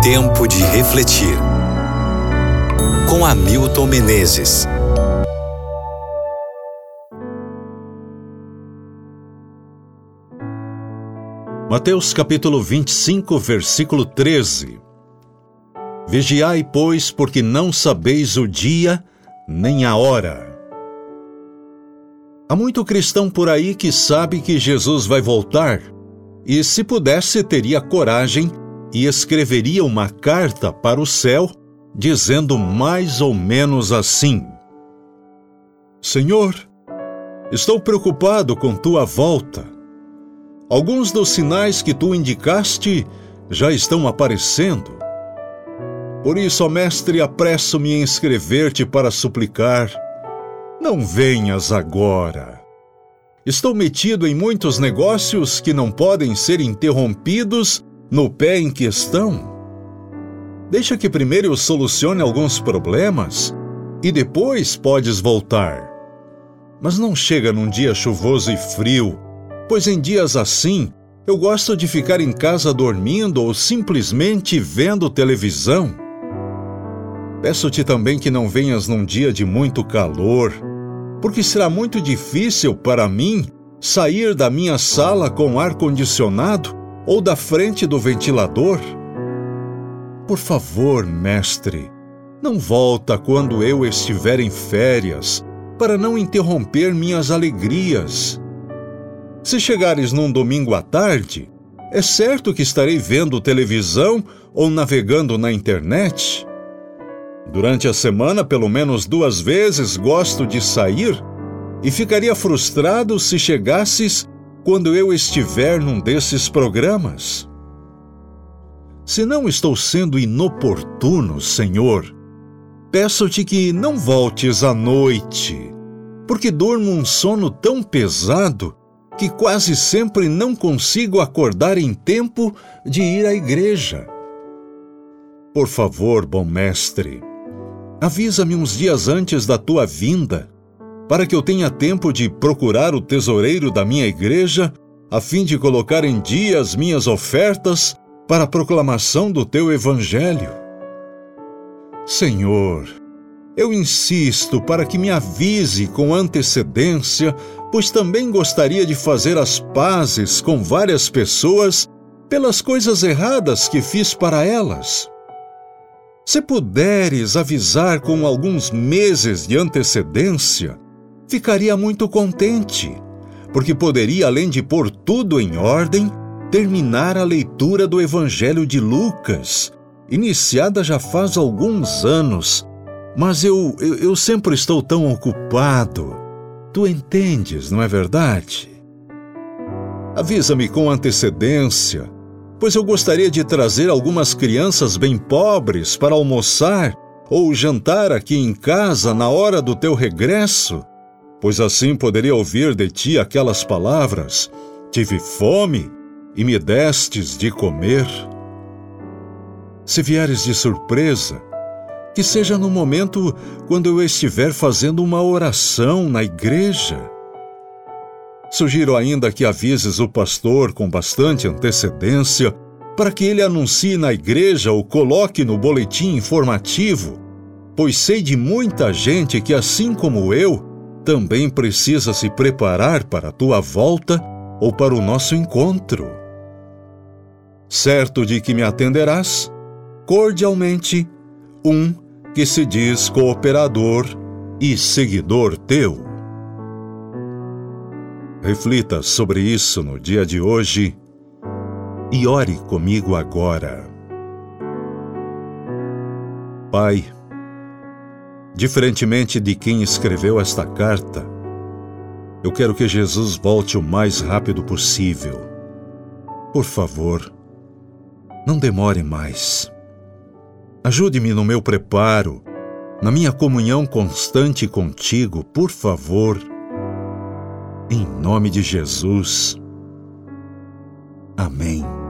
Tempo de refletir. Com Hamilton Menezes. Mateus capítulo 25, versículo 13. Vigiai, pois, porque não sabeis o dia nem a hora. Há muito cristão por aí que sabe que Jesus vai voltar e, se pudesse, teria coragem e escreveria uma carta para o céu dizendo mais ou menos assim: Senhor, estou preocupado com tua volta. Alguns dos sinais que tu indicaste já estão aparecendo. Por isso, ó Mestre, apresso-me em escrever-te para suplicar: não venhas agora. Estou metido em muitos negócios que não podem ser interrompidos no pé em questão. Deixa que primeiro eu solucione alguns problemas e depois podes voltar. Mas não chega num dia chuvoso e frio, pois em dias assim eu gosto de ficar em casa dormindo ou simplesmente vendo televisão. Peço-te também que não venhas num dia de muito calor, porque será muito difícil para mim sair da minha sala com ar-condicionado ou da frente do ventilador. Por favor, mestre, não volta quando eu estiver em férias, para não interromper minhas alegrias. Se chegares num domingo à tarde, é certo que estarei vendo televisão ou navegando na internet. Durante a semana, pelo menos 2 vezes gosto de sair e ficaria frustrado se chegasses quando eu estiver num desses programas. Se não estou sendo inoportuno, Senhor, peço-te que não voltes à noite, porque durmo um sono tão pesado que quase sempre não consigo acordar em tempo de ir à igreja. Por favor, bom mestre, avisa-me uns dias antes da tua vinda, para que eu tenha tempo de procurar o tesoureiro da minha igreja, a fim de colocar em dia as minhas ofertas para a proclamação do teu evangelho. Senhor, eu insisto para que me avise com antecedência, pois também gostaria de fazer as pazes com várias pessoas pelas coisas erradas que fiz para elas. Se puderes avisar com alguns meses de antecedência, ficaria muito contente, porque poderia, além de pôr tudo em ordem, terminar a leitura do Evangelho de Lucas, iniciada já faz alguns anos, mas eu sempre estou tão ocupado. Tu entendes, não é verdade? Avisa-me com antecedência, pois eu gostaria de trazer algumas crianças bem pobres para almoçar ou jantar aqui em casa na hora do teu regresso, pois assim poderia ouvir de ti aquelas palavras: tive fome e me destes de comer. Se vieres de surpresa, que seja no momento quando eu estiver fazendo uma oração na igreja. Sugiro ainda que avises o pastor com bastante antecedência, para que ele anuncie na igreja ou coloque no boletim informativo, pois sei de muita gente que, assim como eu, também precisa se preparar para a tua volta ou para o nosso encontro. Certo de que me atenderás, cordialmente, um que se diz cooperador e seguidor teu. Reflita sobre isso no dia de hoje e ore comigo agora. Pai, diferentemente de quem escreveu esta carta, eu quero que Jesus volte o mais rápido possível. Por favor, não demore mais. Ajude-me no meu preparo, na minha comunhão constante contigo, por favor. Em nome de Jesus. Amém.